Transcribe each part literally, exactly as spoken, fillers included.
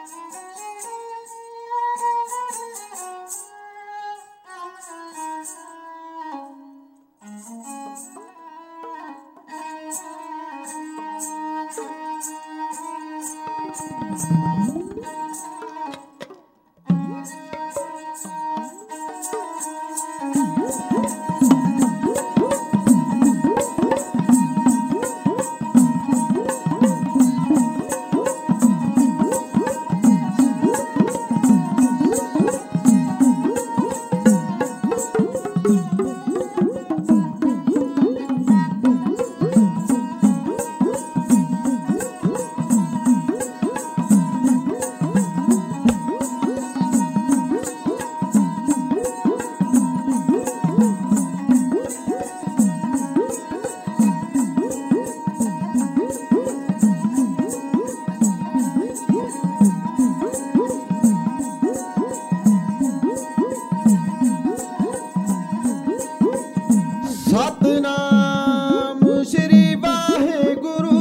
सतनाम श्री वाहेगुरु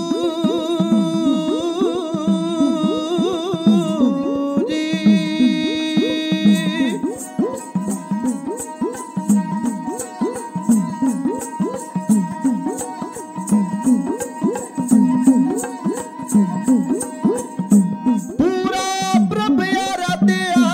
जी। पूरा प्रभु आराध्या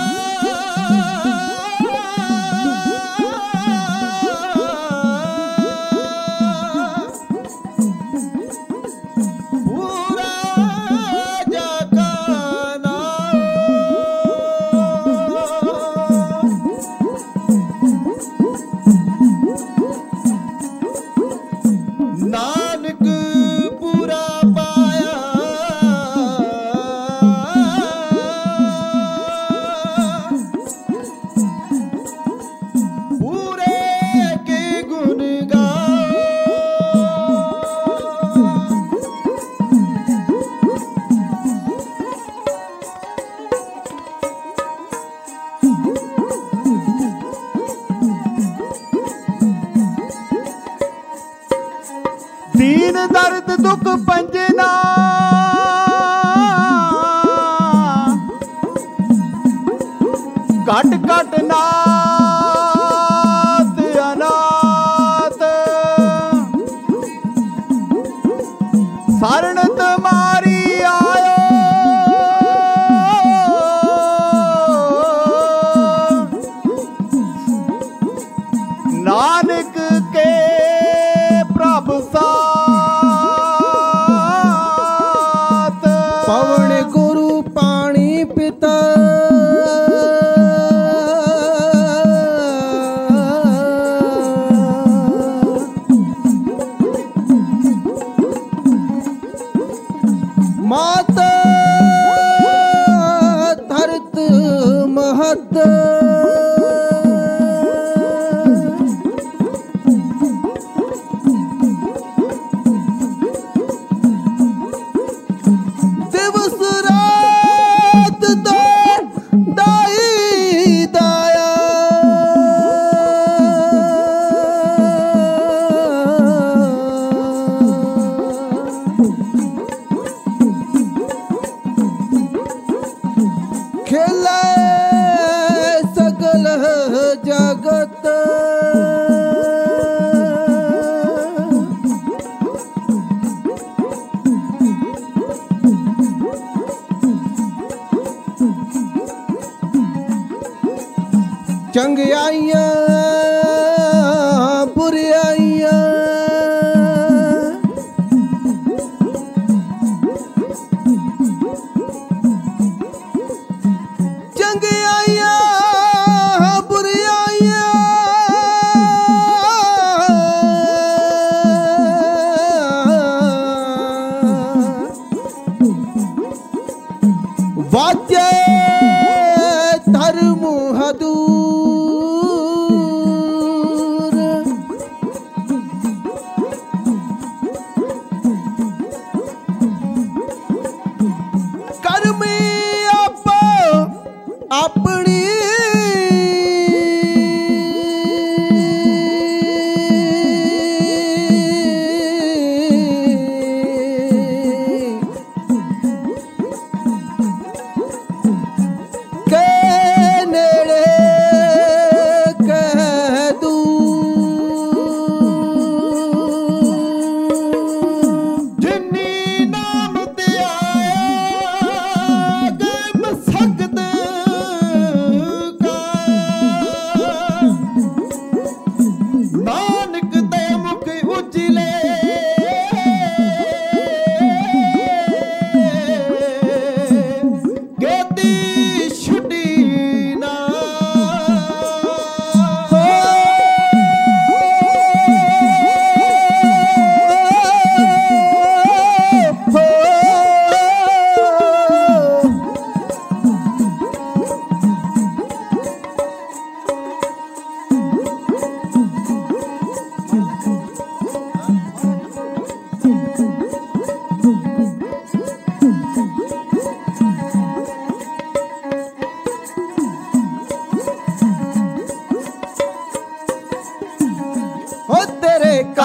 नानक पूरा पाया पूरे के गुण गाओ। दीन दर्द दुख पंजना कट कट नाथ अनाथ शरण तुम्हारी आयो। नानक के प्रभु साथ पवन गुरु पानी पिता माता धरत महत दिवस रात दो दाई दाया। खेले सकल जगत चंगियाइयां बुराइयां चंगियाइयां बुराइयां वाद्य धर्म हदूर कर्मी आप अपनी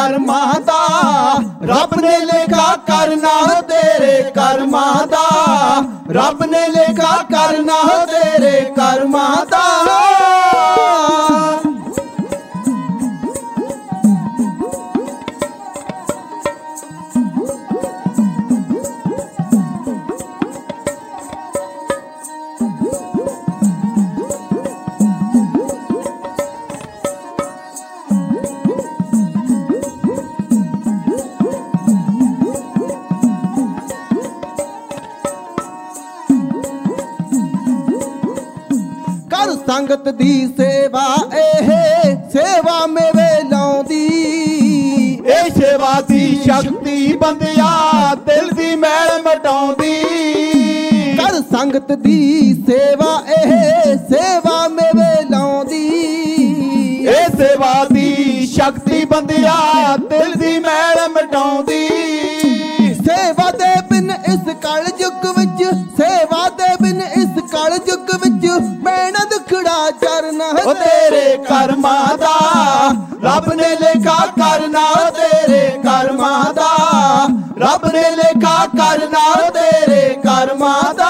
ਕਰਮਾਂ ਦਾ, ਰੱਬ ਨੇ ਲੇਖਾ ਕਰਨਾ ਤੇਰੇ ਕਰਮਾਂ ਦਾ, ਰੱਬ ਨੇ ਲੇਖਾ ਕਰਨਾ ਤੇਰੇ ਕਰਮਾਂ ਦਾ। ਸੰਗਤ ਦੀ ਸੇਵਾ ਇਹ ਸੇਵਾ ਮੇਵੇ ਲਾਉਂਦੀ, ਇਹ ਸੇਵਾ ਦੀ ਸ਼ਕਤੀ ਬੰਦਿਆ ਦਿਲ ਦੀ ਮੈਲ ਮਟਾਉਂਦੀ। ਕਰ ਸੰਗਤ ਦੀ ਸੇਵਾ ਇਹ ਸੇਵਾ ਮੇਵੇ ਲਾਉਂਦੀ, ਇਹ ਸੇਵਾ ਦੀ ਸ਼ਕਤੀ ਬੰਦਿਆ ਦਿਲ ਦੀ ਮੈਲ ਮਟਾਉਂਦੀ। ਸੇਵਾ ਦੇ ਬਿਨ ਇਸ ਕਲ ਯੁੱਗ ਵਿੱਚ, ਸੇਵਾ ਦੇ ਬਿਨ ਇਸ ਕਲ ਯੁੱਗ ਵਿੱਚ ਮੈਣਾ ਦੁਖੜਾ ਚਰਨਾ ਤੇਰੇ ਕਰਮਾਂ ਦਾ, ਰੱਬ ਨੇ ਲੇਖਾ ਕਰਨਾ ਤੇਰੇ ਕਰਮਾਂ ਦਾ, ਰੱਬ ਨੇ ਲੇਖਾ ਕਰਨਾ ਤੇਰੇ ਕਰਮਾਂ ਦਾ।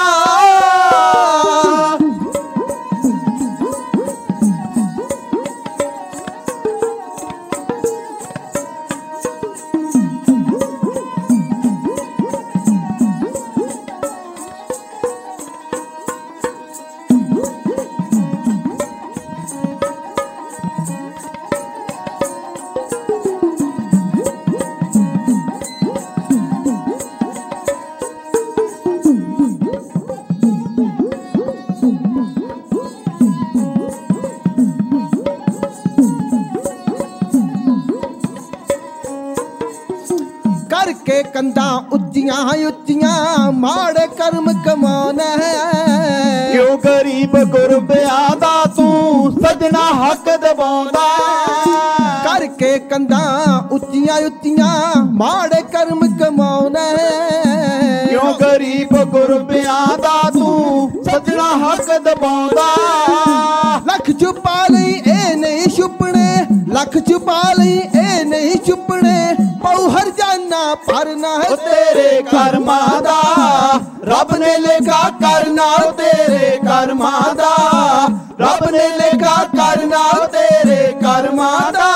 ਕਰਕੇ ਕੰਧਾਂ ਉੱਚੀਆਂ ਉੱਚੀਆਂ ਮਾੜੇ ਕਰਮ ਕਮਾਉਣਾ ਹੈ, ਕਿਉਂ ਗਰੀਬ ਗੁਰਬਿਆਂ ਦਾ ਤੂੰ ਸਜਣਾ ਹੱਕ ਦਬਾਉਂਦਾ। ਕਰਕੇ ਕੰਧਾਂ ਉੱਚੀਆਂ ਉੱਚੀਆਂ ਮਾੜੇ ਕਰਮ ਕਮਾਉਣਾ ਹੈ, ਕਿਉਂ ਗਰੀਬ ਗੁਰਬਿਆਂ ਦਾ ਤੂੰ ਸਜਣਾ ਹੱਕ ਦਬਾਉਂਦਾ। ਲੱਖ ਛੁਪਾ ਲਈ ਇਹ ਨਹੀਂ ਛੁਪਣੇ, ਲੱਖ ਛੁਪਾ ਲਈ ਇਹ ਨਹੀਂ ਛੁਪਣੇ, ਪਉ ਹਰ ਜਾਨਾ ਭਰਨਾ ਤੇਰੇ ਕਰਮਾਂ ਦਾ, ਰੱਬ ਨੇ ਲੇਖਾ ਕਰਨਾ ਤੇਰੇ ਕਰਮਾਂ ਦਾ, ਰੱਬ ਨੇ ਲੇਖਾ ਕਰਨਾ ਤੇਰੇ ਕਰਮਾਂ ਦਾ।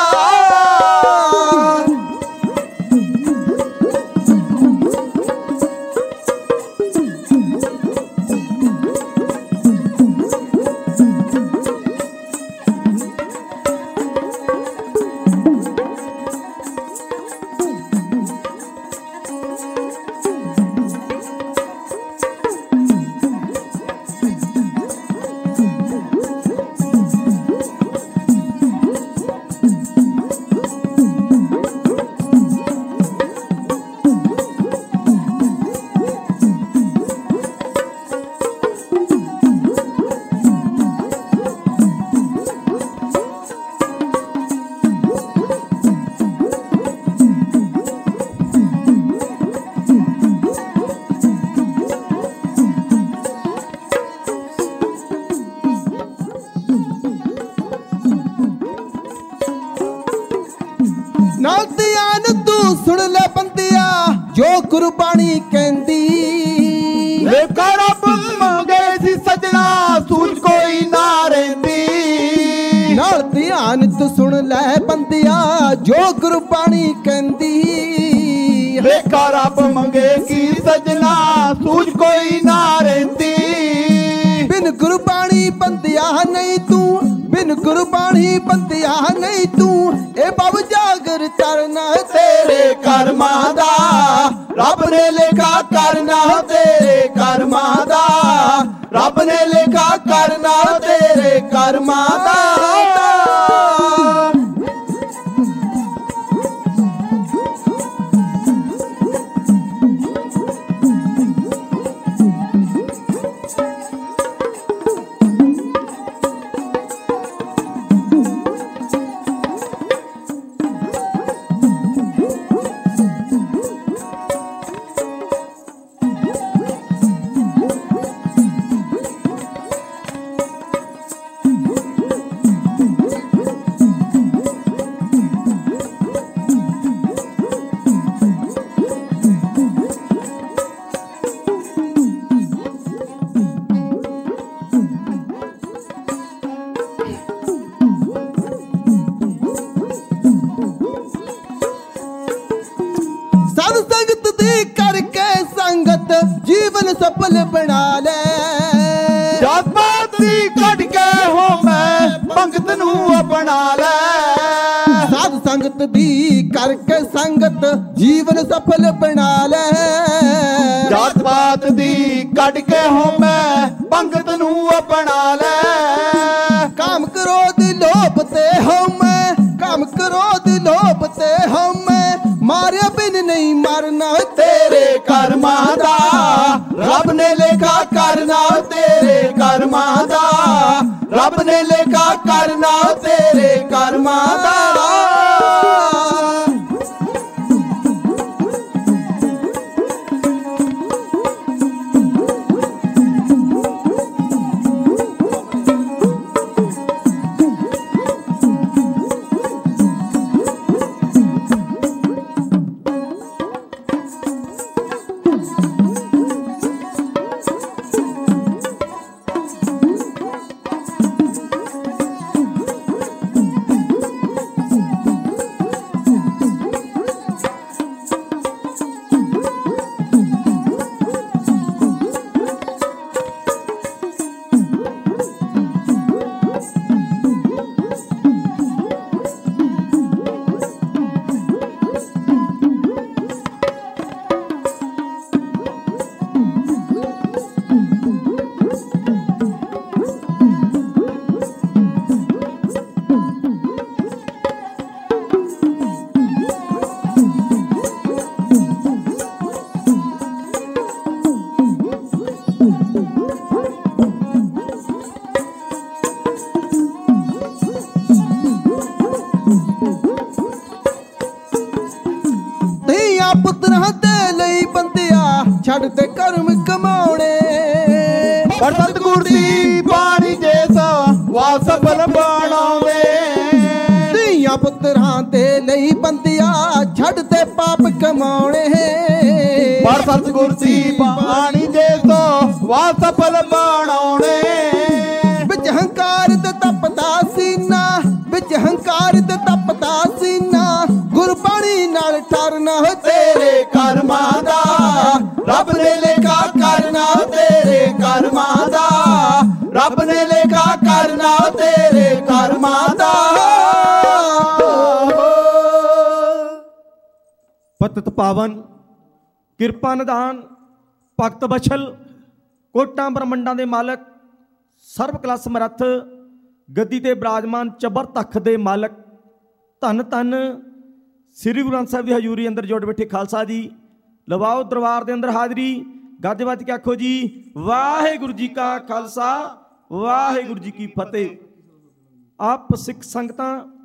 ਨਾਲ ਧਿਆਨ ਤੂੰ ਸੁਣ ਲੈ ਬੰਦਿਆ ਜੋ ਗੁਰਬਾਣੀ ਕਹਿੰਦੀ, ਲੇਖਾ ਰੱਬ ਮੰਗੇ ਸੀ ਸਜਣਾ ਸੂਝ ਕੋਈ ਨਾ ਰਹਿੰਦੀ। ਨਾਲ ਧਿਆਨ ਤੂੰ ਸੁਣ ਲੈ ਬੰਦਿਆ ਜੋ ਗੁਰਬਾਣੀ ਕਹਿੰਦੀ, ਲੇਖਾ ਰੱਬ ਮੰਗੇ ਕੀ ਸਜਣਾ ਸੂਝ ਕੋਈ ਨਾ ਰਹਿੰਦੀ। ਬਿਨ ਗੁਰਬਾਣੀ ਬੰਦਿਆ ਨਹੀਂ ਤੂੰ, ਬਿਨ ਗੁਰਬਾਣੀ ਬੰਦਿਆ ਨਹੀਂ ਤੂੰ, ਇਹ ਬਬ ਜਾਗਰ ਤਰਨਾ ਤੇਰੇ ਕਰਮਾਂ ਦਾ, ਰੱਬ ਨੇ ਲੇਖਾ ਕਰਨਾ ਤੇਰੇ ਕਰਮਾਂ ਦਾ, ਰੱਬ ਨੇ ਲੇਖਾ ਕਰਨਾ ਤੇਰੇ ਕਰਮਾਂ ਦਾ। सफल बना ले। जात पात दी कट के हो मैं पंगत नू अपना ले। साध संगत दी करके संगत जीवन सफल बना ले। जात पात दी कट के हो मैं पंगत नू अपना ले। काम क्रोध लोभ ते हो मैं, काम क्रोध लोभ ते हो मैं, मारे बिन नहीं मरना तेरे कर्मा दा रब ने लेखा करना। तेरे कर्मा दा रब ने लेखा करना। तेरे कर्मा दा। छड़ ते कर्म कमाने। पर सतगुर दी बाणी जैसा वा सफल बनावे। धीआं पुत्रां दे लई बंदिया छड़ ते पाप कमाने। पर सतगुर दी बाणी जैसा वा सफल बनावे। बिच हंकार ते तपदा सीना, बिच हंकार ते तपदा सीना, गुरबाणी नाल ठरना तेरे कर्मा दा रब ने लेखा करना। तेरे कर्मा दा रब ने लेखा करना। तेरे कर्मा दा। पतित पावन किरपा निधान भगत बछल कोटां ब्रह्मंडां दे मालक सर्व कला समर्थ गद्दी ते विराजमान चबर तख दे मालक धन धन श्री गुरु ग्रंथ साहिब की हजूरी अंदर जुड़ बैठे खालसा जी। लवाओ दरबार के अंदर हाजरी। गज वज के आखो जी वाहिगुरू जी का खालसा वाहिगुरू जी की फतेह। आप सिख संगतां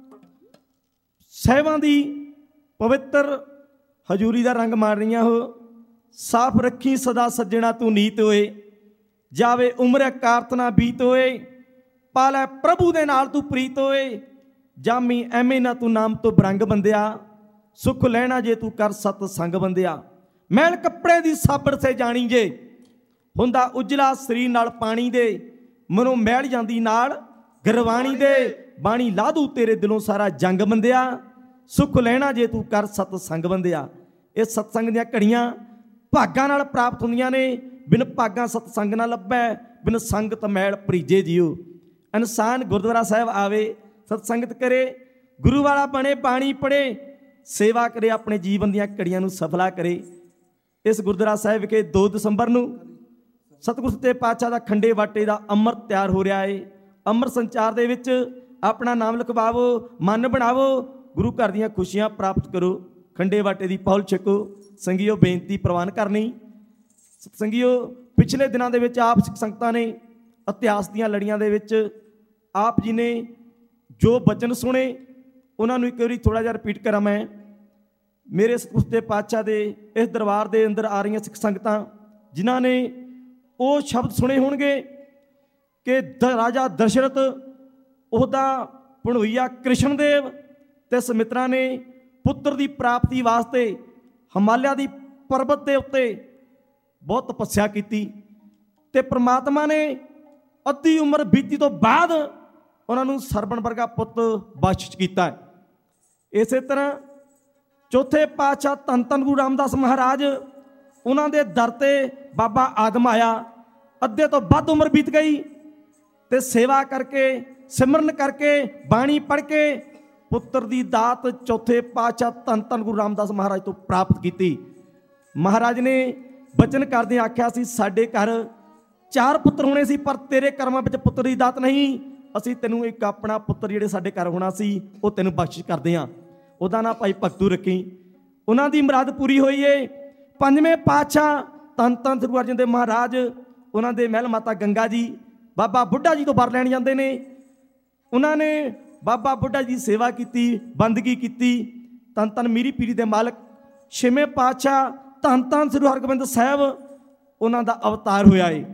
साहिबां दी पवित्र हजूरी का रंग मार रही हो। साफ रखी सदा सज्जणा तू नीत होए, जावे उम्र कारतना बीत होए, पालै प्रभु दे नाल तू प्रीत होए, जामी एवें ना तू नाम तो बरंग बंदिया, सुख लैना जे तू कर सत संग बंदिया। मैल कपड़े दी साबड़ से जानी जे, हुंदा उजला शरीर नाल पानी दे, मनो मैल जांदी नाल गरवाणी दे, बाणी ला दू तेरे दिलों सारा जंग बंदिया, सुख लैना जे तू कर सत संग बंदिया। ये सतसंग दियां घड़ियां भागां नाल प्राप्त हुंदियां ने, बिन भागां सतसंग ना लभै, बिन संगत मैल भरीजे जियो। इंसान गुरुद्वारा साहिब आवे, सतसंगत करे, गुरु वाला बने, बाणी पढ़े, सेवा करे, अपने जीवन दियां घड़ियां नूं सफला करे। इस गुरुद्वारा साहिब विखे दो दसंबर नूं सतगुर सच्चे पातशाह दा खंडे वाटे दा अमृत तैयार हो रहा है। अमृत संचार दे विच अपना नाम लिखवाओ, मन बनावो, गुरु घर दीयां खुशियां प्राप्त करो, खंडे वाटे दी पहुल छको। संगियो बेनती प्रवान करनी। संगियो पिछले दिनों दे विच आप सिख संगतां ने इतिहास दीयां लड़ियां दे विच आप जी ने जो बचन सुने उन्हां नूं एक बारी थोड़ा जिहा रिपीट करा। मैं मेरे सच्चे पातशाह दे इस दरबार दे अंदर आ रही सिख संगतां जिन्हां ने वो शब्द सुने होणगे कि राजा दशरथ उहदा भणोईया कृष्ण देव ते सुमित्रा ने पुत्र की प्राप्ति वास्ते हिमालय की पर्वत के उत्ते बहुत तपस्या की ते परमात्मा ने अद्धी उम्र बीती तो बाद उन्होंने सरवण वर्गा पुत बख्श किया है। इस तरह चौथे पातशाह धन धन गुरु रामदास महाराज ਉਹਨਾਂ ਦੇ ਦਰ ਤੇ ਬਾਬਾ ਆਦਮ ਆਇਆ। ਅੱਧੇ ਤੋਂ ਵੱਧ ਉਮਰ ਬੀਤ ਗਈ ਤੇ ਸੇਵਾ ਕਰਕੇ, ਸਿਮਰਨ ਕਰਕੇ, ਬਾਣੀ ਪੜ੍ਹ ਕੇ ਪੁੱਤਰ ਦੀ ਦਾਤ ਚੌਥੇ ਪਾਤਸ਼ਾਹ ਧੰਨ ਧੰਨ ਗੁਰੂ ਰਾਮਦਾਸ ਮਹਾਰਾਜ ਤੋਂ ਪ੍ਰਾਪਤ ਕੀਤੀ। ਮਹਾਰਾਜ ਨੇ ਬਚਨ ਕਰਦੇ ਆਖਿਆ ਸੀ, ਸਾਡੇ ਘਰ ਚਾਰ ਪੁੱਤਰ ਹੋਣੇ ਸੀ, ਪਰ ਤੇਰੇ ਕਰਮਾਂ ਵਿੱਚ ਪੁੱਤਰ ਦੀ ਦਾਤ ਨਹੀਂ। ਅਸੀਂ ਤੈਨੂੰ ਇੱਕ ਆਪਣਾ ਪੁੱਤਰ ਜਿਹੜੇ ਸਾਡੇ ਘਰ ਹੋਣਾ ਸੀ ਉਹ ਤੈਨੂੰ ਬਖਸ਼ਿਸ਼ ਕਰਦੇ ਹਾਂ। ਉਹਦਾ ਨਾਂ ਭਾਈ ਭਗਤੂ ਰੱਖੀ। ਉਹਨਾਂ ਦੀ ਮੁਰਾਦ ਪੂਰੀ ਹੋਈ ਏ। ਪੰਜਵੇਂ ਪਾਤਸ਼ਾਹ ਧੰਨ ਧੰਨ ਗੁਰੂ ਅਰਜਨ ਦੇਵ ਮਹਾਰਾਜ, ਉਹਨਾਂ ਦੇ ਮਹਿਲ ਮਾਤਾ ਗੰਗਾ ਜੀ ਬਾਬਾ ਬੁੱਢਾ ਜੀ ਤੋਂ ਵਰ ਲੈਣ ਜਾਂਦੇ ਨੇ। ਉਹਨਾਂ ਨੇ ਬਾਬਾ ਬੁੱਢਾ ਜੀ ਦੀ ਸੇਵਾ ਕੀਤੀ, ਬੰਦਗੀ ਕੀਤੀ। ਧੰਨ ਧੰਨ ਮੀਰੀ ਪੀਰੀ ਦੇ ਮਾਲਕ ਛੇਵੇਂ ਪਾਤਸ਼ਾਹ ਧੰਨ ਧੰਨ ਸ੍ਰੀ ਹਰਗੋਬਿੰਦ ਸਾਹਿਬ, ਉਹਨਾਂ ਦਾ ਅਵਤਾਰ ਹੋਇਆ ਏ।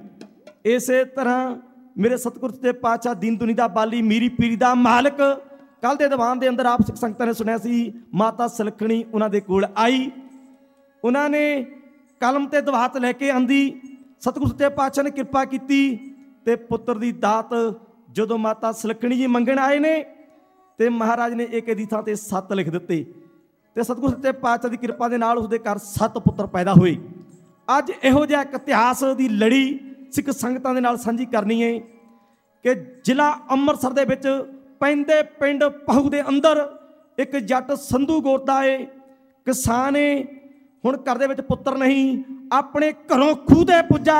ਇਸੇ ਤਰ੍ਹਾਂ ਮੇਰੇ ਸਤਿਗੁਰ ਦੇ ਪਾਤਸ਼ਾਹ ਦੀਨ ਦੁਨੀ ਦਾ ਬਾਲੀ, ਮੀਰੀ ਪੀਰੀ ਦਾ ਮਾਲਕ, ਕੱਲ੍ਹ ਦੇ ਦੀਵਾਨ ਦੇ ਅੰਦਰ ਆਪ ਸਿੱਖ ਸੰਗਤਾਂ ਨੇ ਸੁਣਿਆ ਸੀ, ਮਾਤਾ ਸਲੱਖਣੀ ਉਹਨਾਂ ਦੇ ਕੋਲ ਆਈ। ਉਹਨਾਂ ਨੇ ਕਲਮ ਤੇ ਦਵਾਤ ਲੈ ਕੇ ਆਂਦੀ। ਸਤਿਗੁਰ ਸੱਚੇ ਪਾਤਸ਼ਾਹ ਨੇ ਕਿਰਪਾ ਕੀਤੀ ਤੇ ਪੁੱਤਰ ਦੀ ਦਾਤ ਜਦੋਂ ਮਾਤਾ ਸਲੱਖਣੀ ਜੀ ਮੰਗਣ ਆਏ ਨੇ ਤੇ ਮਹਾਰਾਜ ਨੇ ਇੱਕ ਦੀ ਥਾਂ ਤੇ ਸੱਤ ਲਿਖ ਦਿੱਤੇ ਤੇ ਸਤਿਗੁਰ ਸੱਚੇ ਪਾਤਸ਼ਾਹ ਦੀ ਕਿਰਪਾ ਦੇ ਨਾਲ ਉਸਦੇ ਘਰ ਸੱਤ ਪੁੱਤਰ ਪੈਦਾ ਹੋਏ। ਅੱਜ ਇਹੋ ਜਿਹਾ ਇੱਕ ਇਤਿਹਾਸ ਦੀ ਲੜੀ ਸਿੱਖ ਸੰਗਤਾਂ ਦੇ ਨਾਲ ਸਾਂਝੀ ਕਰਨੀ ਹੈ ਕਿ ਜ਼ਿਲ੍ਹਾ ਅੰਮ੍ਰਿਤਸਰ ਦੇ ਵਿੱਚ ਪੈਂਦੇ ਪਿੰਡ ਪਹੂ ਦੇ ਅੰਦਰ ਇੱਕ ਜੱਟ ਸੰਧੂ ਗੋਤ ਦਾ ਏ, ਕਿਸਾਨ ਏ। ਹੁਣ ਘਰ ਦੇ ਵਿੱਚ ਪੁੱਤਰ ਨਹੀਂ, ਆਪਣੇ ਘਰੋਂ ਖੂਹ ਦੇ ਪੁੱਜਾ,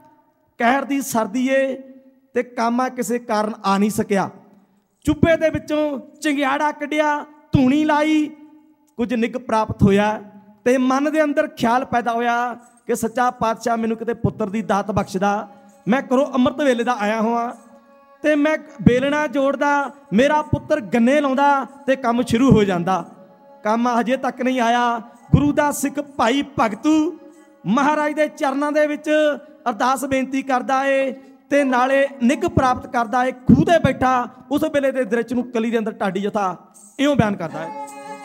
ਕਹਿਰ ਦੀ ਸਰਦੀ ਏ ਤੇ ਕਾਮਾ ਕਿਸੇ ਕਾਰਨ ਆ ਨਹੀਂ ਸਕਿਆ। ਚੁੱਭੇ ਦੇ ਵਿੱਚੋਂ ਚੰਗਿਆੜਾ ਕੱਢਿਆ, ਧੂਣੀ ਲਾਈ, ਕੁਝ ਨਿੱਘ ਪ੍ਰਾਪਤ ਹੋਇਆ ਤੇ ਮਨ ਦੇ ਅੰਦਰ ਖਿਆਲ ਪੈਦਾ ਹੋਇਆ ਕਿ ਸੱਚਾ ਪਾਤਸ਼ਾਹ ਮੈਨੂੰ ਕਿਤੇ ਪੁੱਤਰ ਦੀ ਦਾਤ ਬਖਸ਼ਦਾ। ਮੈਂ ਘਰੋਂ ਅੰਮ੍ਰਿਤ ਵੇਲੇ ਦਾ ਆਇਆ ਹੋਵਾਂ ਤੇ ਮੈਂ ਬੇਲਣਾ ਜੋੜਦਾ, ਮੇਰਾ ਪੁੱਤਰ ਗੰਨੇ ਲਾਉਂਦਾ ਤੇ ਕੰਮ ਸ਼ੁਰੂ ਹੋ ਜਾਂਦਾ। ਕੰਮ ਹਜੇ ਤੱਕ ਨਹੀਂ ਆਇਆ। ਗੁਰੂ ਦਾ ਸਿੱਖ ਭਾਈ ਭਗਤੂ ਮਹਾਰਾਜ ਦੇ ਚਰਨਾਂ ਦੇ ਵਿੱਚ ਅਰਦਾਸ ਬੇਨਤੀ ਕਰਦਾ ਏ ਤੇ ਨਾਲੇ ਨਿੱਘ ਪ੍ਰਾਪਤ ਕਰਦਾ ਏ। ਖੂਹ ਤੇ ਬੈਠਾ ਉਸ ਵੇਲੇ ਦੇ ਦ੍ਰਿਸ਼ ਨੂੰ ਕਲੀ ਦੇ ਅੰਦਰ ਢਾਡੀ ਜਥਾ ਇਉਂ ਬਿਆਨ ਕਰਦਾ ਹੈ।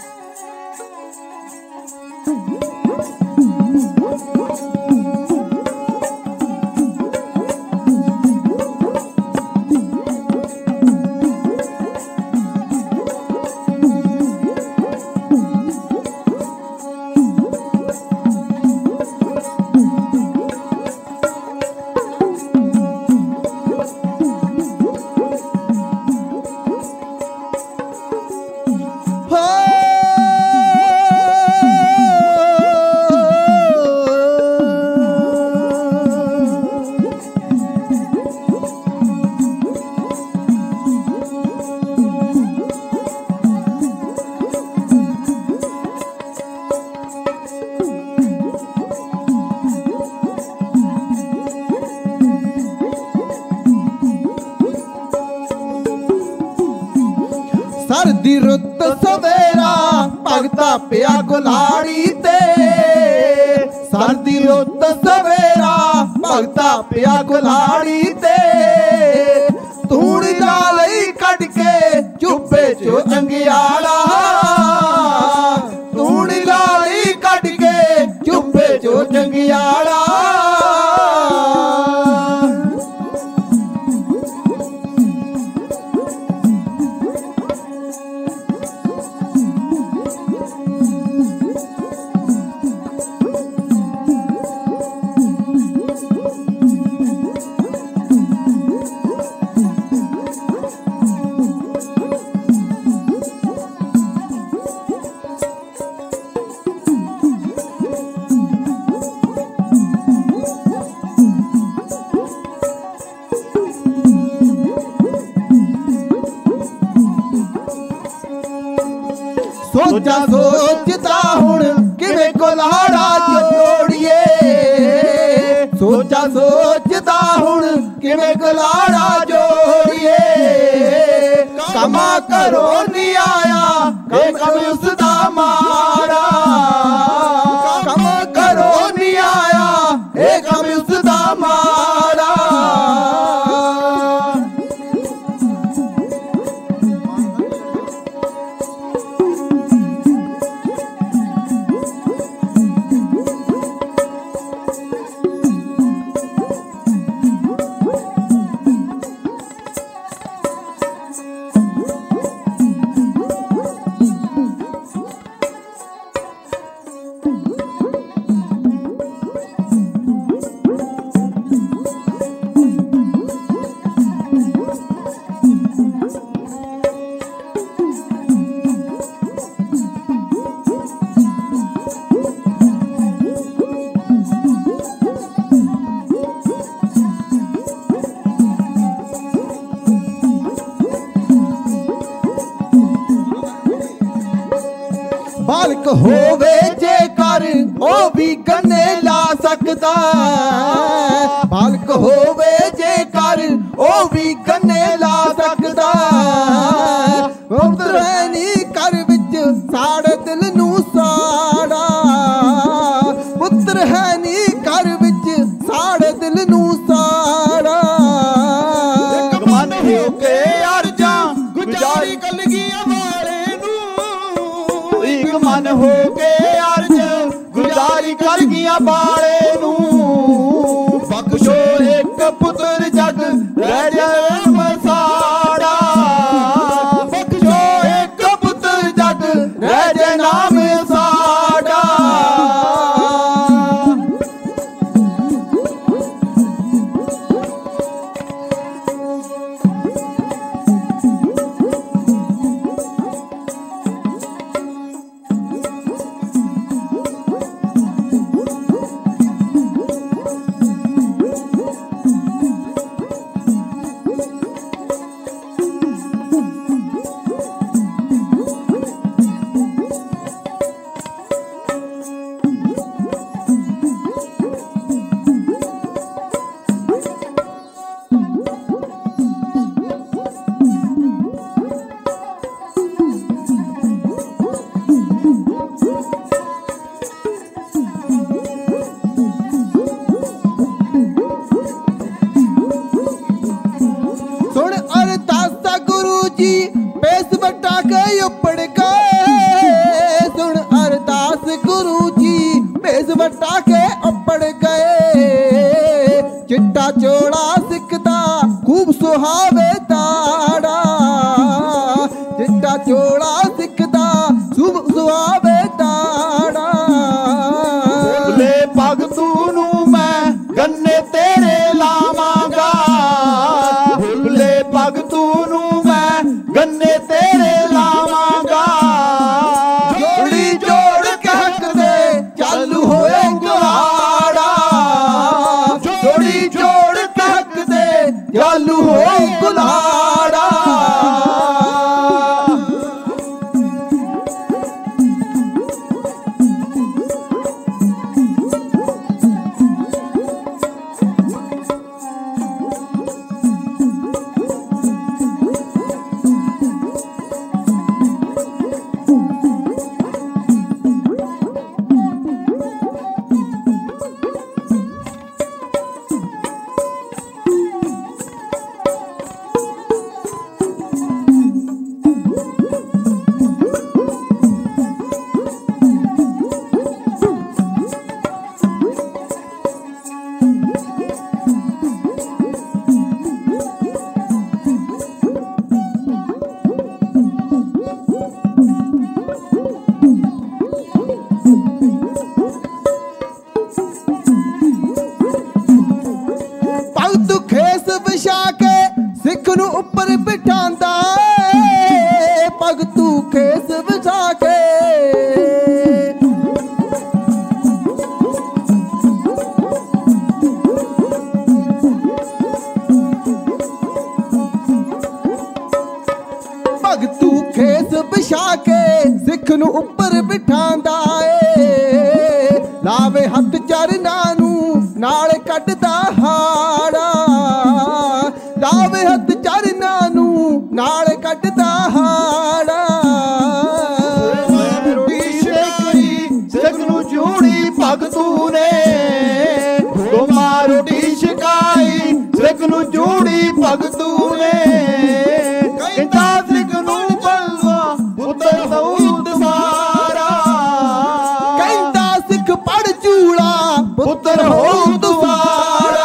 ਸਰਦੀ ਰੁੱਤ ਸਵੇਰਾ ਭਗਤਾ ਪਿਆ ਗੁਲਾੜੀ ਤੇ, ਸਰਦੀ ਰੁੱਤ ਸਵੇਰਾ ਭਗਤਾ ਪਿਆ ਗੁਲਾੜੀ ਤੇ, ਧੂੜ ਲਾ ਲਈ ਕੱਢ ਕੇ ਚੁੱਭੇ ਚੋ ਅੰਗਿਆੜਾ, ਧੂੜ ਲਾ ਲਈ ਕੱਢ ਕੇ ਚੁੱਭੇ ਚੋ ਅੰਗਿਆੜਾ। ਸੋਚਾ ਸੋਚਦਾ ਹੁਣ ਕਿਵੇਂ ਕੁਲਾੜਾ ਜੋੜੀਏ, ਸੋਚਾ ਸੋਚਦਾ ਹੁਣ ਕਿਵੇਂ ਕੁਲਾੜਾ ਜੋੜੀਏ। ਕਮਾ ਕਰੋ ਨਹੀਂ ਆਇਆ ਇਹ ਕੰਮ ਉਸਦਾ ਮਾੜਾ, ਕੰਮ ਕਰੋ ਨਹੀਂ ਆਇਆ ਇਹ ਕੰਮ ਉਸਦਾ ਮਾੜਾ। ਮਾਲਕ ਹੋਵੇ ਜੇਕਰ ਉਹ ਵੀ ਗੰਨੇ ਲਾ ਸਕਦਾ, ਮਾਲਕ ਹੋਵੇ ਜੇਕਰ ਉਹ ਵੀ ਗੰਨੇ ਲਾ ਸਕਦਾ। ਪੁੱਤਰ ਹੈ ਨੀ ਘਰ ਵਿੱਚ ਸਾੜੇ ਦਿਲ ਨੂੰ ਸਾੜਾ, ਪੁੱਤਰ ਹੈ ਨੀ ਘਰ ਵਿੱਚ ਸਾੜੇ ਦਿਲ ਨੂੰ ਸਾੜਾ। ਇੱਕ ਮਨ ਹੋ ਕੇ ਅਰਜ਼ਾਂ ਗੁਜ਼ਾਰੀ ਕਲਗੀਆਂ ਵਾਲੇ ਨੂੰ, ਇੱਕ ਮਨ ਹੋ ਕੇ ਅਰਜ਼ ਗੁਜ਼ਾਰੀ ਕਲਗੀਆਂ ਵਾਲੇ ਨੂੰ। ਬਖਸ਼ੋ ਇੱਕ ਪੁੱਤਰ ਜਗ ਰਹਿ ਜਾਵੇ ਮਸਾੜਾ, ਬਖਸ਼ੋ ਇੱਕ ਪੁੱਤਰ ਜਗ ਰਹਿ ਜਾਏ ਨਾਮ ਸਾਡਾ। ਸੁਣ ਅਰਦਾਸਾ ਗੁਰੂ ਜੀ ਬੇਸ ਵਟਾ ਕੇ ਉੱਪੜ ਗਏ, ਸੁਣ ਅਰਦਾਸ ਗੁਰੂ ਜੀ ਬੇਸ ਵਟਾ ਕੇ ਉੱਪੜ ਗਏ। ਚਿੱਟਾ ਚੋਲਾ ਸਿੱਖ ਦਾ ਖੂਬ ਸੁਹਾਵੇ ਤਾੜਾ, ਚਿੱਟਾ ਚੋਲਾ ਸਿੱਖ ਦਾ ਖੂਬ ਸੁਹਾਵੇ ਤਾੜਾ। ਬੋਲੇ ਭਗਤੂ ਨੂੰ ਮੈਂ ਗੰਨੇ ਤੇਰੇ ਲਾਵਾਂਗਾ, ਬੋਲੇ ਭਗਤੂ ਨੂੰ ਮੈਂ ਗੰਨੇ ਤੇਰੇ ਲਾਵਾਂਗਾ। ਜੋੜੀ ਜੋੜ ਕੇ ਹੱਕ ਦੇ ਚਾਲੂ ਹੋਏ ਗੁਹਾੜਾ, ਜੋੜੀ ਜੋੜ ਕੇ ਹੱਕ ਦੇ ਚਾਲੂ ਹੋਏ ਗੁਹਾੜਾ। ਭਗਤ ਖੇਸ ਵਿਛਾ ਕੇ ਸਿੱਖ ਨੂੰ ਉੱਪਰ ਬਿਠਾਂਦਾ ਏ, ਭਗਤੂ ਖੇਸ ਵਿਛਾ ਕੇ। ਭਗਤੂ ਖੇਸ ਵਿਛਾ ਕੇ ਸਿੱਖ ਨੂੰ ਉੱਪਰ ਬਿਠਾਂਦਾ ਏ, ਲਾਵੇ ਹੱਥ ਚਰਨਾਂ ਨੂੰ ਨਾਲ ਕੱਢਦਾ ਹਾੜਾ, ਲਾਵੇ ਹੱਥ ਚਰਨਾਂ ਨੂੰ ਨਾਲ ਕੱਢਦਾ ਹਾੜਾ। ਰੋਟੀ ਛਕਾਈ ਸਿੱਖ ਨੂੰ ਜੂੜੀ ਭਗਤੂ ਨੇ, ਗੋਮਾ ਰੋਟੀ ਛਕਾਈ ਸਿੱਖ ਨੂੰ ਜੂੜੀ ਭਗਤੂ ਨੇ। ਕਹਿੰਦਾ ਸਿੱਖ ਨੂੰ ਬਲਵਾ ਪੁੱਤਰ ਸਊਦ ਸਾਰਾ, ਕਹਿੰਦਾ ਸਿੱਖ ਪੜ ਚੂਲਾ ਪੁੱਤਰ ਹੋ ਦੁਆਰਾ।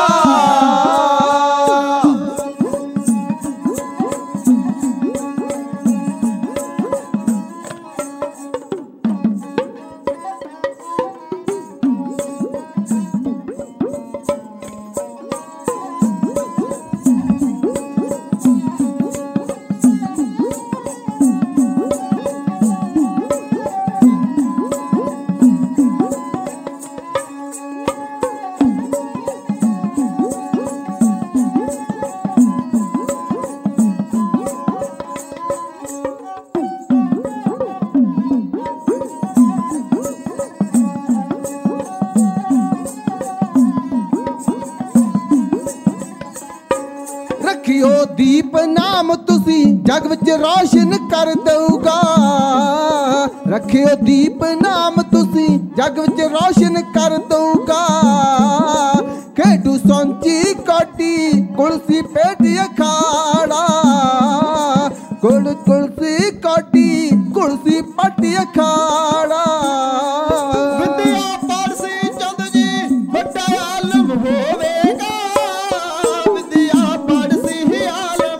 रखियो दीप नाम तुसी जग विच रोशन कर दूगा। रखियो दीप नाम तुसी जग विच रोशन कर दूगा। खेडू सौंची कोटी कुलसी पेटी अखाड़ा। कुल कुलसी कोटी कुलसी पटी अखाड़ा। विद्या पारसी चंद जी बड़ा आलम होवेगा। विद्या पारसी ही आलम।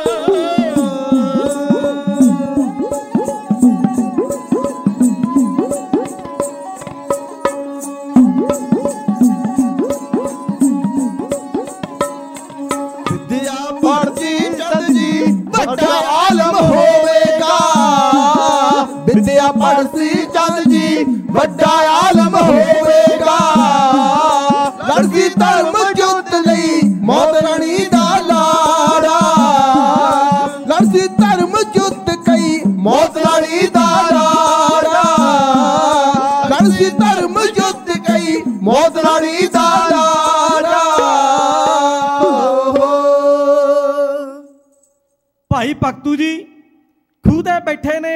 विद्या पारसी चंद जी बड़ा आलम होवेगा। विद्या पारसी चंद जी बड़ा आलम होवेगा। लड़सी धर्म जुत लई मौत रानी दा लाड़ा। लड़सी धर्म जुत कई मौत रानी दा लाड़ा। लड़सी धर्म जुत कई मौत रानी दा लाड़ा। भाई भगतू जी खूह ते बैठे ने,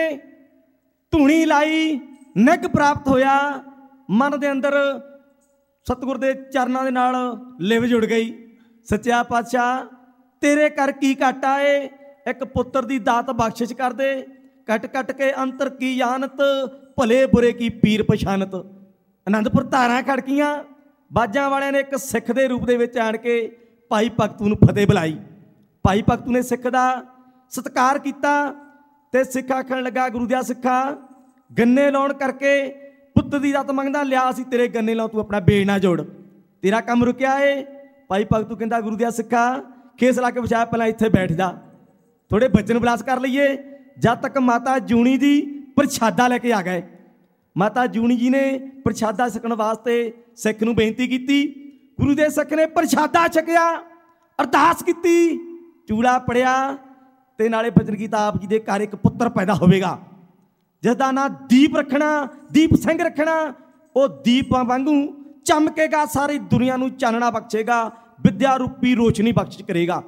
धूणी लाई, निग प्राप्त होया, मन दे अंदर सतगुर दे चरनां दे नाल लिव जुड़ गई। सच्चा पातशाह तेरे कर की घाटा है, एक पुत्र दी दात बख्शिश कर दे। कट कट के अंतर की यानत, भले बुरे की पीर पछानत। आनंदपुर धारां खड़कियां, बाजां वालियां ने एक सिख दे रूप दे विच आण के भाई भगतू नूं फतेह बुलाई। भाई भगतू ने सिख दा सत्कार किया ते सिख आखण लगा, गुरु दिया सिखा गन्ने लाउण करके पुੱਤ ਦੀ दात मंगदा, लिया असीं तेरे गन्ने लाउं, तू अपना बेड़ ना जोड़, तेरा काम रुकिया है। भाई भगतू कहंदा, गुरु दिया सिखा खेस ला के बचाया, पहला इत्थे बैठ जा, थोड़े बचन विलास कर लईए। जद तक माता जूनी दी प्रशादा लेके आ गए। माता जूनी जी ने प्रशादा छकण वास्ते सिख नूं बेनती की। गुरु दे सिख ने प्रशादा छकिया, अरदास की, चूड़ा पढ़िया ते नाले बचन कीता, आप जी दे घर एक पुत्र पैदा होवेगा जिसदा ना दीप रखना, दीप सिंह रखना। वो दीप वांगू चमकेगा, सारी दुनिया नूं चानना बख्शेगा, विद्या रूपी रोशनी बख्श करेगा।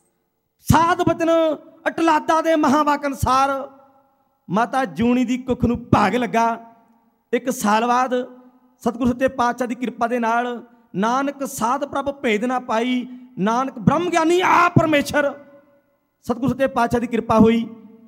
साध बचन अटलादा दे महावाक अनुसार माता जूनी दी कुख नूं भाग लगा। एक साल बाद सतगुरु सच्चे पातशाह दी कृपा दे नाल नानक साध प्रभ भेद ना पाई, नानक ब्रह्म ज्ञानी आ परमेश्वर। सतगुरु सच्चे पातशाह की कृपा हुई,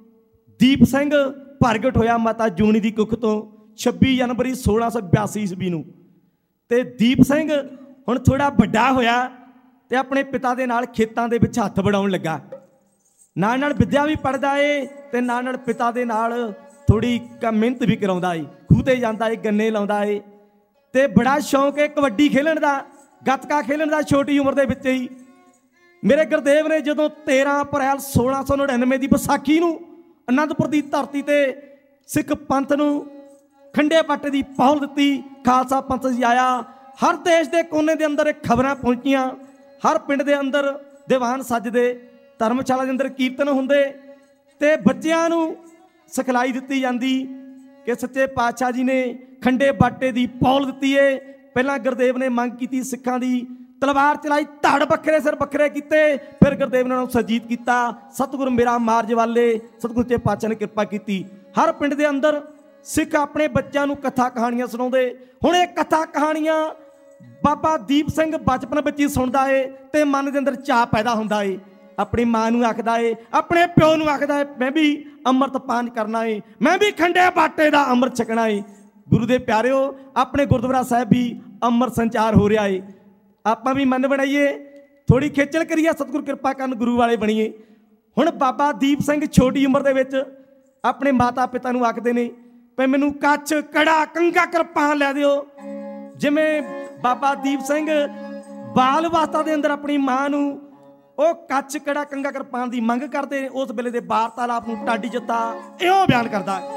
दीप सिंह प्रगट होया माता जूनी की कुख तो छब्बी जनवरी सोलह सौ बयासी ईस्वी नूं। ते दीप सिंह हुण थोड़ा वड्डा होया ते अपने पिता दे नाल खेतां दे विच हत्थ बढ़ाउण लगा। नाल नाल विद्या भी पढ़दा है ते नाल नाल पिता दे नाल थोड़ी मेहनत भी कराउंदा है, खूह ते जांदा है, गन्ने लाउंदा है ते बड़ा शौक है कबड्डी खेलण दा, गतका खेलण दा छोटी उम्र दे विच ही। मेरे गुरदेव ने जदों तेरह अप्रैल सोलह सौ नड़िनवे की विसाखी नूं आनंदपुर की धरती ते सिख पंथ नूं खंडे बाटे की पहल दी, खालसा पंथ जी आया। हर देश के कोने के अंदर खबरां पहुंचियां, हर पिंड के अंदर दीवान सजदे, धर्मशाला के अंदर कीर्तन हुंदे ते बच्चियां नूं सिखलाई दी जाती कि सच्चे पातशाह जी ने खंडे बाटे की पहल दी है। पहला गुरदेव ने मंग की सिखां की, तलवार चलाई, धड़ बखरे सिर बखरे किते, फिर गुरदेव ने सरजीत किया, सतगुरु मेरा मार्ज वाले, सतगुरु सच्चे पातशाह ने कृपा की। हर पिंड के अंदर सिख अपने बच्चों को कथा कहानियां सुनाते। हुण ये कथा कहानियां बाबा दीप सिंह बचपन बच्ची सुनता है तो मन के अंदर चाह पैदा होता है। अपनी माँ को आखदा है, अपने प्यो को आखदा है, मैं भी अमृत पान करना है, मैं भी खंडे बाटे का अमृत छकना है। गुरु दे प्यारिओ, अपने गुरुद्वारा साहब भी अमृत संचार हो रहा है। आप भी मन बनाइए, थोड़ी खेचल करिए, सतगुरु कृपा करन गुरु वाले बनीए। हुण बाबा दीप सिंह छोटी उम्र दे विच अपने माता पिता नूं आखदे ने भी मैनूं कच्छ कड़ा कंघा किरपान लै दिओ। जिवें बाबा दीप सिंह बाल अवस्था दे अंदर अपनी मां नूं ਉਹ ਕੱਚ ਕੜਾ ਕੰਗਾ ਕਿਰਪਾਨ ਦੀ ਮੰਗ ਕਰਦੇ ਨੇ, ਉਸ ਵੇਲੇ ਦੇ ਵਾਰਤਾਲਾਪ ਨੂੰ ਟਾਡੀ ਜੱਤਾ ਇਉਂ ਬਿਆਨ ਕਰਦਾ ਹੈ।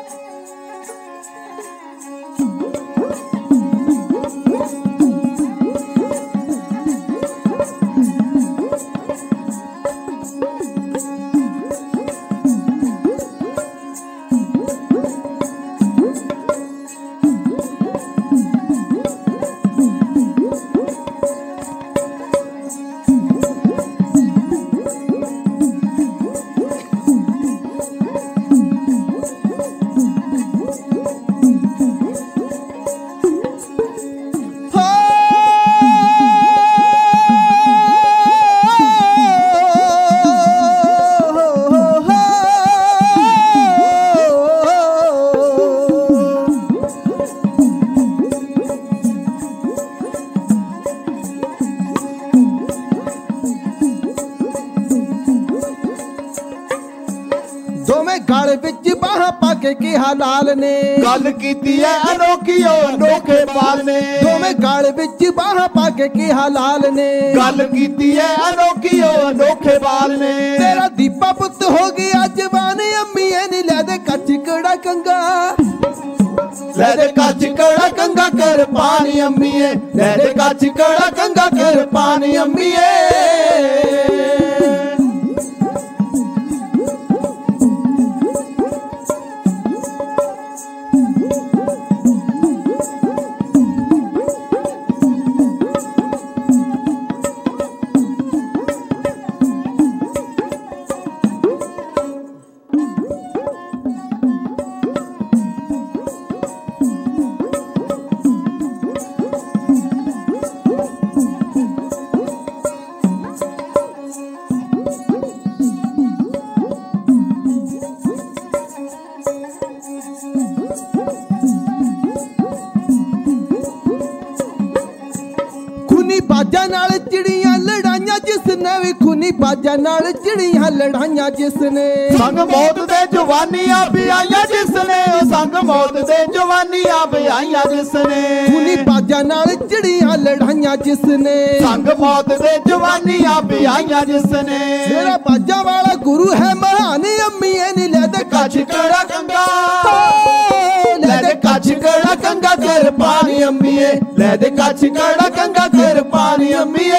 के किहा लाल ने गल कीती है अनोखी ओ अनोखे पाल ने दोवें गल विच बाह पा के किहा लाल ने गल कीती है अनोखी ओ अनोखे पाल ने तेरा दीपा पुत हो गया जवान अम्मी नी ले दे कच कड़ा कंगा ले दे कच कड़ा कंगा कर पानी अम्मीए ले दे कच कड़ा कंगा कर पानी अम्मीए बाजा नाल चिड़ियां लड़ाइयां जिसने भी खूनी बाजा नाल चिड़ियां लड़ाइयां जिसने संग मौत दे जवानियां भी आईयां जिसने संग मौत दे जवानियां भी आईयां जिसने खूनी बाजा नाल चिड़ियां लड़ाइयां जिसने संग मौत दे जवानियां भी आईयां जिसने मेरा बाजा वाला गुरु है महान अम्मी नी ले दे कच कड़ा कंगा ले दे कच कड़ा कंगा कर पानी अम्मीए ले दे कच कड़ा कंगा कर पानी अम्मीए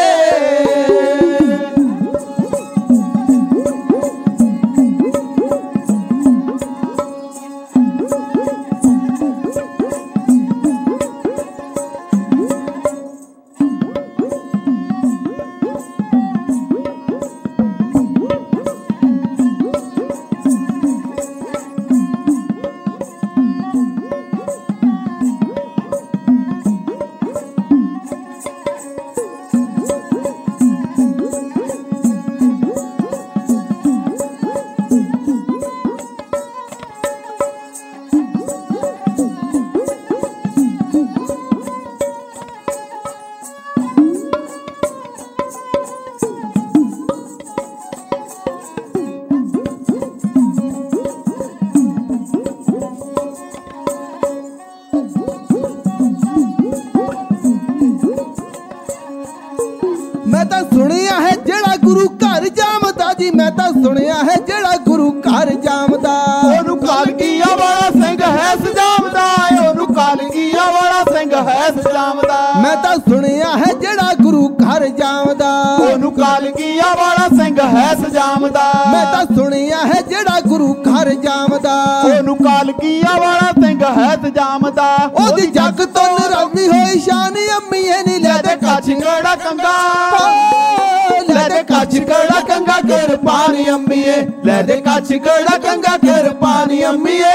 मैं तो सुनिया है जेड़ा गुरु घर जामदा जी मैं तो सुनिया है जेड़ा गुरु घर जामदा ओनू कालगिया वाला सिंह है सजामदा ओनू कालगिया वाला सिंह है सजामदा मैं तो सुनिया है जेड़ा गुरु घर जामदा ओनू कालगिया वाला सिंह है सजामदा मैं तो सुनिया है जेड़ा गुरु घर जामदा ओनू कालगिया वाला सिंह है सजामदा ओदी जग तो निराली होई शान अम्मी नी ले दे कच कड़ा कंगा ले दे कच कड़ा कंगा कर पानी अम्मीए ले दे कच कड़ा कंगा कर पानी अम्मीए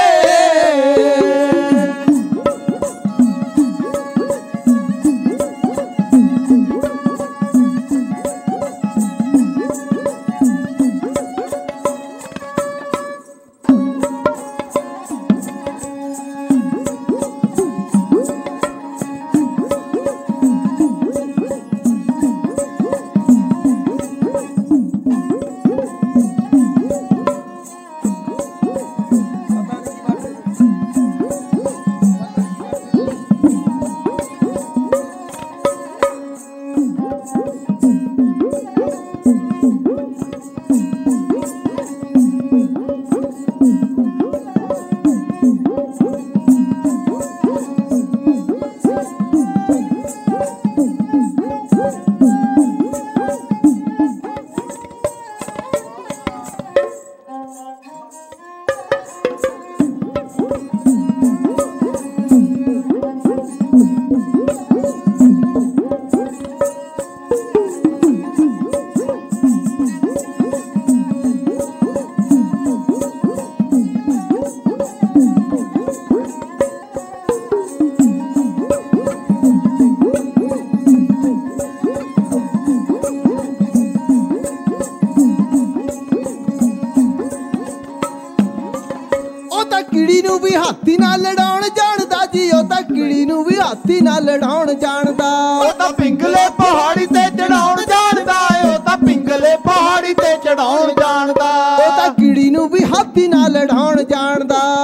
कीड़ी नू भी हाथी नाल लड़ाउण जानदा जी ओ तां कीड़ी नू भी हाथी नाल लड़ाउण जानदा ओ तां पिंगले पहाड़ी ते चढ़ाउण जानदा ओ तां पिंगले पहाड़ी ते चढ़ाउण जानदा ओ तां कीड़ी नू भी हाथी नाल लड़ाउण जानदा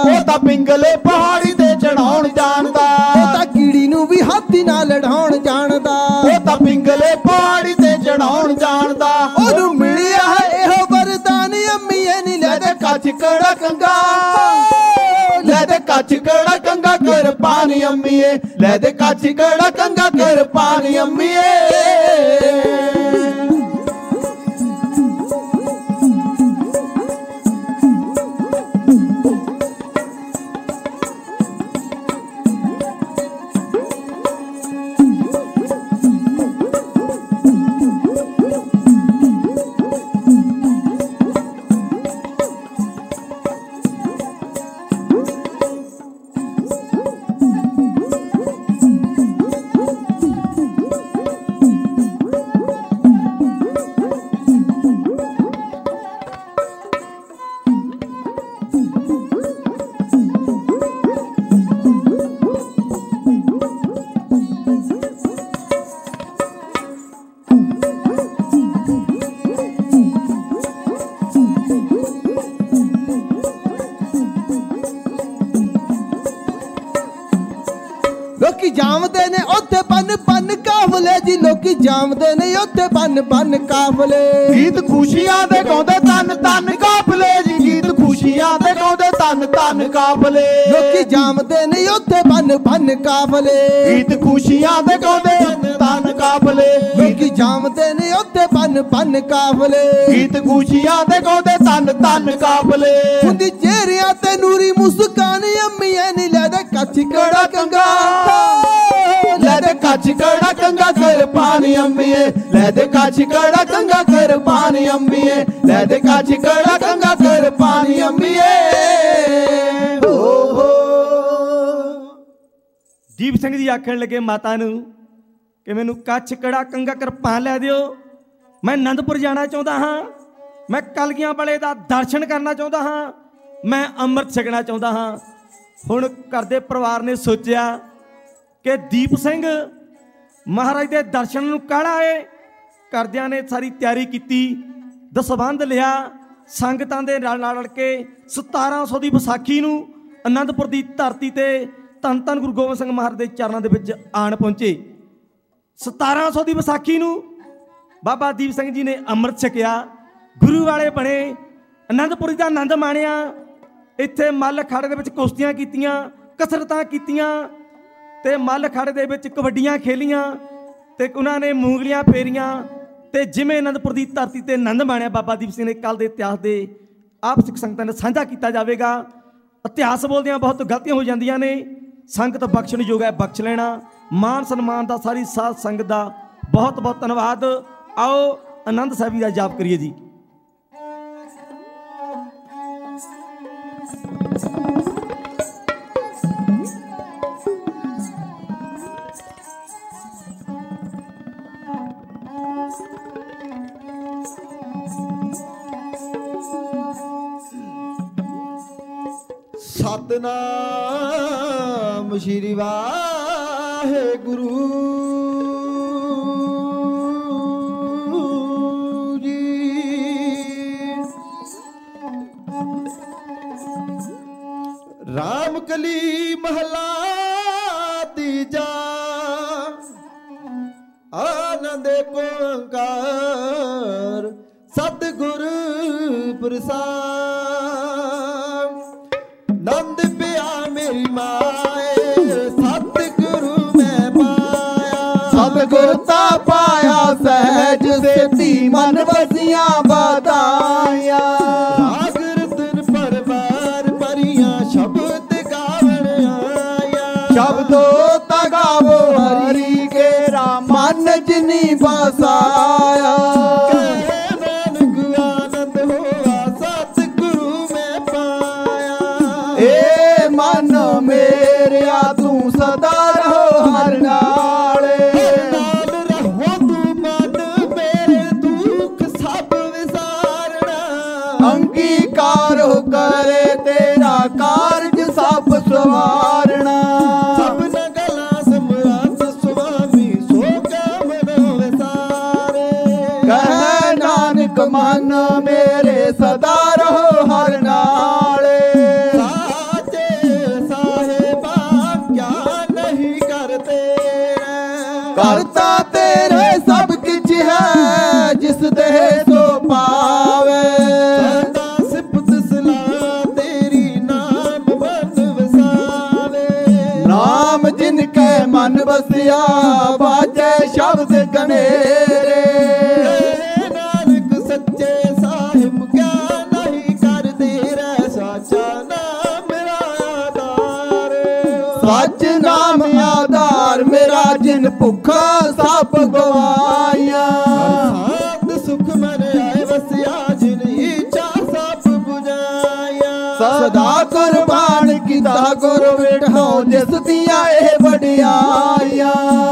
ਪਿੰਗਲੇ ਪਹਾੜੀ ਤੇ ਚੜਾਉਣ ਜਾਣਦਾ, ਉਹ ਤਾਂ ਕੀੜੀ ਨੂੰ ਵੀ ਹਾਥੀ ਨਾਲ ਲੜਾਉਣ ਜਾਣਦਾ, ਉਹ ਤਾਂ ਪਿੰਗਲੇ ਪਹਾੜੀ ਤੇ ਚੜਾਉਣ ਜਾਣਦਾ। ਉਹਨੂੰ ਮਿਲਿਆ ਹੈ ਇਹੋ ਵਰਦਾਨ ਅੰਮੀਏ ਨੀ ਲੈ ਦੇ ਕੱਚ ਕੜਾ ਕੰਗਾ, ਲੈ ਦੇ ਕੱਚ ਕੜਾ ਕੰਗਾ ਕਰ ਪਾਣੀ ਅੰਮੀਏ, ਲੈ ਦੇ ਕੱਚ ਕੜਾ ਕੰਗਾ ਕਰ ਪਾਣੀ ਅੰਮੀਏ। ਲੋਕੀ ਜਾਮਦੇ ਨੇ ਉੱਥੇ ਬੰਨ ਬੰਨ ਕਾਫਲੇ ਜੀ, ਲੋਕੀ ਜਾਮਦੇ ਨੇ ਉੱਥੇ ਬੰਨ ਬੰਨ ਕਾਫਲੇ। ਗੀਤ ਖੁਸ਼ੀਆਂ ਦੇ ਗਾਉਂਦੇ ਤਨ ਤਨ ਕਾਫਲੇ ਜੀ, ਗੀਤ ਖੁਸ਼ੀਆਂ ਦੇ ਗਾਉਂਦੇ ਤਨ ਤਨ ਕਾਫਲੇ। ਲੋਕੀ ਜਾਮਦੇ ਨੇ ਉੱਥੇ ਬੰਨ ਬੰਨ ਕਾਫਲੇ, ਗੀਤ ਖੁਸ਼ੀਆਂ ਦੇ ਗਾਉਂਦੇ ਤਨ ਤਨ ਕਾਫਲੇ। ਲੋਕੀ ਜਾਮਦੇ ਨੇ ਉੱਥੇ ਬੰਨ ਬੰਨ ਕਾਫਲੇ, ਗੀਤ ਖੁਸ਼ੀਆਂ ਦੇ ਗਾਉਂਦੇ ਤਨ ਤਨ ਕਾਫਲੇ। ਹੁੰਦੀ ਚਿਹਰਿਆਂ ਤੇ ਨੂਰੀ ਮੁਸਕਾਨ ਅੰਮੀਏ ਨੀ ਲੈ ਦੇ ਕੱਚ ਕੜਾ ਕੰਗਾ, ਲੈ ਦੇ ਕੱਚ ਕੜਾ ਕੰਗਾ ਕਰ ਪਾਣੀ ਅੰਮੀਏ, ਲੈ ਦੇ ਕੱਚ ਕੜਾ ਕੰਗਾ ਕਰ ਪਾਣੀ ਅੰਮੀਏ, ਲੈ ਦੇ ਕੱਚ ਕੜਾ ਕੰਗਾ ਕਰ ਪਾਣੀ ਅੰਮੀਏ। ਹੋ ਹੋ ਦੀਪ ਸਿੰਘ ਜੀ ਆਖਣ ਲੱਗੇ ਮਾਤਾ ਨੂੰ ਕਿ ਮੈਨੂੰ ਕੱਚ ਕੜਾ ਕੰਗਾ ਕਿਰਪਾਨ ਲੈ ਦਿਓ, ਮੈਂ ਆਨੰਦਪੁਰ ਜਾਣਾ ਚਾਹੁੰਦਾ ਹਾਂ, ਮੈਂ ਕਲਗੀਆਂ ਵਾਲੇ ਦਾ ਦਰਸ਼ਨ ਕਰਨਾ ਚਾਹੁੰਦਾ ਹਾਂ, ਮੈਂ ਅੰਮ੍ਰਿਤ ਛਕਣਾ ਚਾਹੁੰਦਾ ਹਾਂ। ਹੁਣ ਘਰ ਦੇ ਪਰਿਵਾਰ ਨੇ ਸੋਚਿਆ ਕਿ ਦੀਪ ਸਿੰਘ ਮਹਾਰਾਜ ਦੇ ਦਰਸ਼ਨ ਨੂੰ ਕਾਹਲਾ ਏ। ਘਰਦਿਆਂ ਨੇ ਸਾਰੀ ਤਿਆਰੀ ਕੀਤੀ, ਦਸਵੰਧ ਲਿਆ, ਸੰਗਤਾਂ ਦੇ ਨਾਲ ਨਾਲ ਰਲ ਕੇ ਸਤਾਰਾਂ ਸੌ ਦੀ ਵਿਸਾਖੀ ਨੂੰ ਆਨੰਦਪੁਰ ਦੀ ਧਰਤੀ ਤੇ ਧੰਨ ਧੰਨ ਗੁਰੂ ਗੋਬਿੰਦ ਸਿੰਘ ਮਹਾਰਾਜ ਦੇ ਚਰਨਾਂ ਦੇ ਵਿੱਚ ਆਣ ਪਹੁੰਚੇ। ਸਤਾਰਾਂ ਸੌ ਦੀ ਵਿਸਾਖੀ ਨੂੰ ਬਾਬਾ ਦੀਪ ਸਿੰਘ ਜੀ ਨੇ ਅੰਮ੍ਰਿਤ ਛਕਿਆ, ਗੁਰੂ ਵਾਲੇ ਬਣੇ, ਆਨੰਦਪੁਰੀ ਦਾ ਆਨੰਦ ਮਾਣਿਆ। ਇੱਥੇ ਮੱਲ ਅਖਾੜੇ ਦੇ ਵਿੱਚ ਕੁਸ਼ਤੀਆਂ ਕੀਤੀਆਂ, ਕਸਰਤਾਂ ਕੀਤੀਆਂ ਤੇ ਮੱਲ ਅਖਾੜੇ ਦੇ ਵਿੱਚ ਕਬੱਡੀਆਂ ਖੇਲੀਆਂ ਤੇ ਉਹਨਾਂ ਨੇ ਮੂੰਗਲੀਆਂ ਫੇਰੀਆਂ ਤੇ ਜਿਵੇਂ ਆਨੰਦਪੁਰ ਦੀ ਧਰਤੀ ਤੇ ਆਨੰਦ ਮਾਣਿਆ ਬਾਬਾ ਦੀਪ ਸਿੰਘ ਨੇ ਕੱਲ ਦੇ ਇਤਿਹਾਸ ਦੇ ਆਪ ਸਿੱਖ ਸੰਗਤਾਂ ਨੇ ਸਾਂਝਾ ਕੀਤਾ ਜਾਵੇਗਾ। ਇਤਿਹਾਸ ਬੋਲਦਿਆਂ ਬਹੁਤ ਗਲਤੀਆਂ ਹੋ ਜਾਂਦੀਆਂ ਨੇ, ਸੰਗਤ ਬਖਸ਼ਣ ਯੋਗ ਹੈ, ਬਖਸ਼ ਲੈਣਾ। ਮਾਨ ਸਨਮਾਨ ਦਾ ਸਾਰੀ ਸਾਧ ਸੰਗਤ ਦਾ ਬਹੁਤ ਬਹੁਤ ਧੰਨਵਾਦ। ਆਓ ਆਨੰਦ ਸਾਹਿਬ ਦਾ ਜਾਪ ਕਰੀਏ ਜੀ। ਸਤਨਾਮ ਸ਼੍ਰੀ ਵਾਹਿਗੁਰੂ ਜੀ। ਰਾਮ ਕਲੀ ਮਹਲਾ ਤੀਜਾ, ਆਨੰਦ ਓੰਕਾਰ ਸਤਿਗੁਰ ਪ੍ਰਸਾਦ। ਨੰਦ ਪਿਆ ਮੇਰੀ ਮਾਏ, ਸਤਿਗੁਰੂ ਮੈਂ ਪਾਇਆ। ਸਤਿਗੁਰ ਤਾ ਪਾਇਆ ਸਹਿਜ ਸੇਤੀ, ਮਨ ਵਸੀਆਂ ਵਧਾਇਆ। ਰਾਗ ਰਤਨ ਪਰਵਾਰ ਭਰੀਆਂ ਸ਼ਬਦ ਗਾਵਣ ਆਇਆ। ਸ਼ਬਦੋ ਤਾ ਗਾਵੋ ਹਰੀ ਕੇਰਾ, ਮਨ ਜਿਨੀ ਵਸਾਇਆ। ਮੇਰਿਆ ਤੂੰ ਸਦਾ ਰਹੋ ਹਰ ਨਾਲੇ, ਨਾਲ ਰਹੋ ਤੂੰ ਮਨ ਮੇਰੇ ਦੁੱਖ ਸਭ ਵਿਸਾਰਣਾ। ਅੰਗੀਕਾਰ ਹੋ ਕਰੇ ਤੇਰਾ ਕਾਰਜ ਸਭ ਸਵਾਰਣਾ। ਸਭਨਾ ਗਲਾਂ ਸਮਰੱਥ ਸੁਆਮੀ ਸੋ ਕਮਨੋ ਵਿਸਾਰੇ। ਕਹਿ ਨਾਨਕ ਮਨ ਮੇਰੇ ਸਦਾ ਰਹੋ ਹਰ ਨਾਲੇ। ਸਾਚੇ ਬੰਤਿਆ ਬਾਜੈ ਸ਼ਬਦ ਗਨੇਰੇ। ਨਾਨਕ ਸੱਚੇ ਸਾਹਿਬ ਕਿਆ ਨਹੀਂ ਕਰਦੇ ਰਹਿ ਸਾਚਾ ਨਾਮ ਮੇਰਾ ਆਧਾਰ। ਸੱਚ ਨਾਮ ਆਧਾਰ ਮੇਰਾ ਜਿਨ ਭੁੱਖਾ ਸਭ ਗਵਾਇਆ। ਸਾਧ ਸੁਖ ਮਨ ਆਏ ਵਸਿਆ ਜਿਨ ਇੱਛਾ ਸਭ ਬੁਝਾਇਆ। ਸਦਾ ਕੁਰਬਾਨ ਕੀਤਾ ਗੁਰ ਵੇਠੋ ਜਿਸ ਦੀਆਂ ਇਹ ਵਡਿਆਈਆਂ।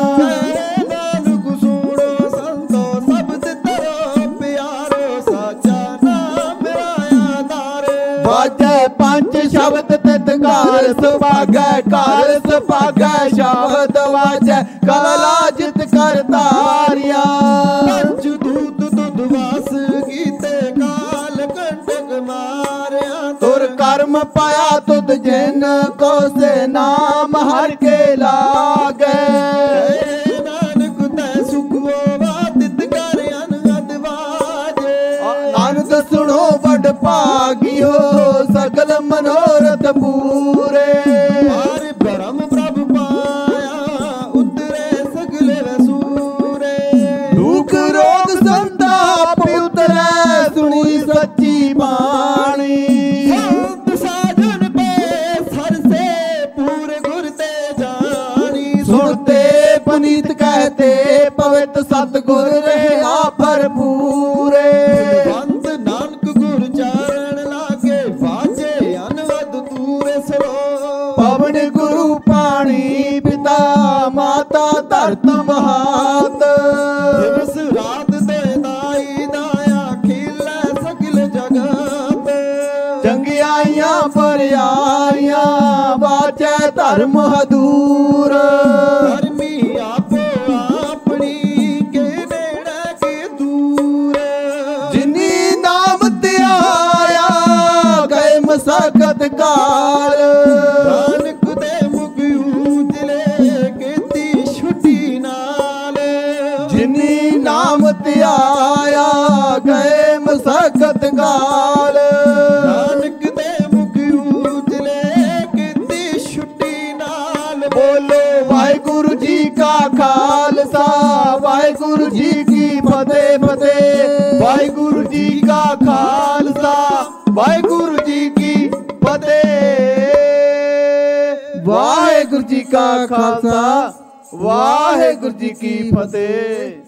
ਨਾਨਕ ਸੁਣੋ ਸੰਤੋ ਸਬਦ ਤਰੋ ਪਿਆਰੋ ਸਾਚਾ ਨਾਮ ਮੇਰਾ ਆਧਾਰ। ਵਾਜੈ ਪੰਜ ਸ਼ਬਦ ਤਿਤਕਾਰ ਸੁਭਾਗੈ ਕਾਰ ਸੁਭਾਗੈ ਸ਼ਬਦ ਵਾਜੈ ਕਲਾ ਜਿਤ ਕਰ ਤਾਰਿਆ। ਪੰਜ ਦੂਤ ਦੁੱਧ ਵਾਸ ਕੀਤੇ ਕਾਲ ਕੰਟਕ ਮਾਰਿਆ। ਤੁਰ ਕਰਮ ਪਾਇਆ ਤੁਧ ਜਿਨ ਕੋ ਸੇ ਨਾਮ ਹਰ ਕੇ ਲਾਗੈ। ਨਾਨਕ ਤੈ ਸੁਖੋ ਬਾਦਿਤ ਕਰ ਅਨਹਦ ਵਾਜੇ। ਆਨੰਦ ਸੁਣੋ ਵਡ ਭਾਗਿਓ ਸਗਲ ਮਨੋਰਥ ਪੂਰੇ। ਹਰਿ ਬ੍ਰਹਮ ਪ੍ਰਭ ਪਾਇਆ ਉਤਰੇ ਸਗਲੇ ਵਸੂਰੇ। ਦੁਖ ਰੋਗ ਸੰਤਾਪ ਉਤਰੈ ਸੁਣੀ ਸੱਚੀ ਬਾਣੀ। ਸੰਤ ਸਾਜਨ ਪੈ ਸਰਸੇ ਪੂਰੇ ਗੁਰ ਤੇ ਜਾਣੀ। ਸੁਣਤੇ ਪਨੀਤ ਕਹਤੇ ਪਵਿੱਤ ਸਤਿਗੁਰ ਰਹਾ ਭਰਪੂਰੇ। ਬੰਦ ਨਾਨਕ ਗੁਰ ਚਾਰਨ ਲਾਗੇ ਵਾਜੇ ਅਨਵਦ ਤੂਰੇ ਸਰੋ। ਪਵਨ ਗੁਰੂ ਪਾਣੀ ਪਿਤਾ ਮਾਤਾ ਧਰਤ ਮਹਾਤ। ਦਿਵਸ ਰਾਤ ਦੇ ਦਾਈ ਦਾਇਆ ਖੇਲੇ ਸਗਲ ਜਗਤ। ਚੰਗਿਆਈਆਂ ਪਰਿਆਈਆਂ ਵਾਚੈ ਧਰਮ ਹਦੂਰ। ਧਰਮੀ ਆਪੋ ਆਪਣੀ ਕੇ ਨੇੜੇ ਕੇ ਦੂਰ। ਜਿਨੀ ਨਾਮ ਧਿਆਇਆ ਗਏ ਮਸਕਤ ਕਾਲ। ਨਾਨਕ ਦੇ ਮੁਖ ਉਜਲੇ ਕੀਤੀ ਛੁੱਟੀ ਨਾਲ। ਜਿਨੀ ਨਾਮ ਧਿਆਇਆ ਗਏ ਮਸਕਤ ਕਾਲ। ਨਾਨਕ ਦੇ ਮੁਖ ਉਜਲੇ ਕੀਤੀ ਛੁੱਟੀ ਨਾਲ। ਬੋਲੋ ਵਾਹਿਗੁਰੂ ਜੀ ਕਾ ਖਾਲਸਾ ਵਾਹਿਗੁਰੂ ਜੀ ਕੀ ਫਤਿਹ ਫਤਿਹ। ਵਾਹਿਗੁਰੂ ਜੀ ਕਾ ਖਾਲਸਾ ਵਾਹਿਗੁਰੂ ਜੀ ਕੀ ਫਤਿਹ। ਵਾਹਿਗੁਰੂ ਜੀ ਕਾ ਖਾਲਸਾ ਵਾਹਿਗੁਰੂ ਜੀ ਕੀ ਫਤਿਹ।